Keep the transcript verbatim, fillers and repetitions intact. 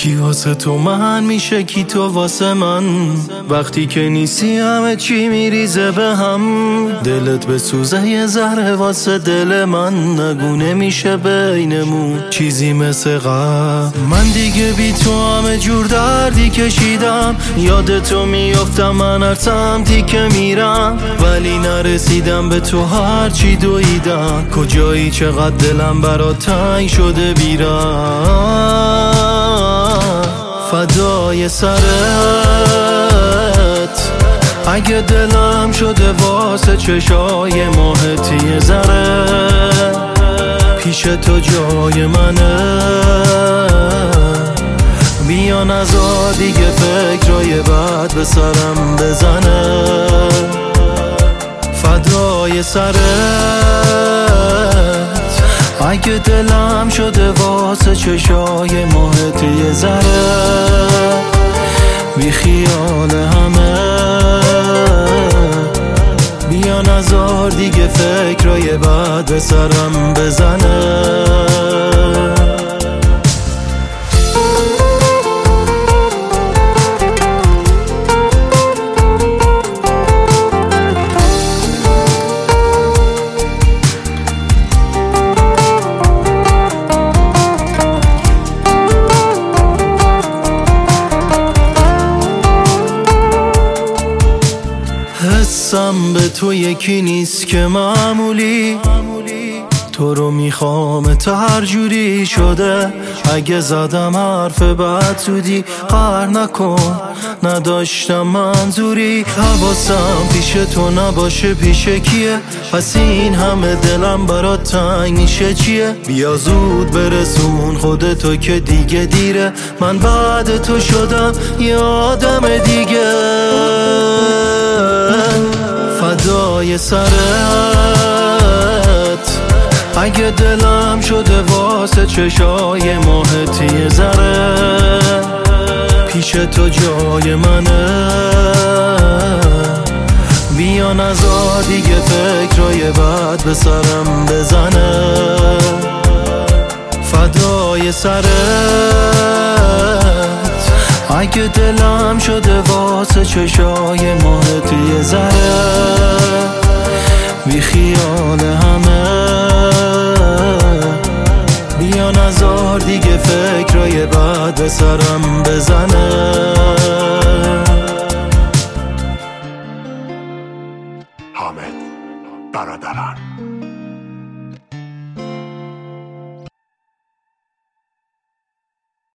کی واسه تو من میشه، کی تو واسه من؟ وقتی که نیستی همه چی میریزه به هم. دلت به سوزه یه ذره واسه دل من، نگونه میشه بینمون چیزی مثل قبل. من دیگه بی تو همه جور دردی کشیدم، یاد تو میافتم من هر سمتی که میرم، ولی نرسیدم به تو هرچی دویدم. کجایی چقدر دلم برات تنگ شده بیرم، فدای سرت. اگه دلم شده واسه چشای ماهت یه ذره، پیش تو جای منه. بیا نذار دیگه فکرای بد به سرم بزنه، فدای سرت. اگه دلم شده واسه چشای ماهت یه ذره، بی خیال همه. بیا نذار دیگه فکرای بد به سرم بزنه. حسم به تو یکی نیست که معمولی، تو رو میخوام تا هر جوری شده. اگه زدم حرف بد زودی قهر نکن، نداشتم منظوری. حواسم پیش تو نباشه پیش کیه؟ پس این همه دلم برات تنگ میشه چیه؟ بیا زود برسون خودتو که دیگه دیره. من بعد تو شدم یه آدم دیگه، فدای سرت. اگه دلم شده واسه چشای ماهت یه ذره، پیش تو جای منه. بیا نذار دیگه فکرای بد به سرم بزنه، فدای سرت. اگه دلم شده واسه چشای ماهت یه ذره، بی خیال همه. بیا نذار دیگه فکرای بد به سرم بزنه. حامد برادران.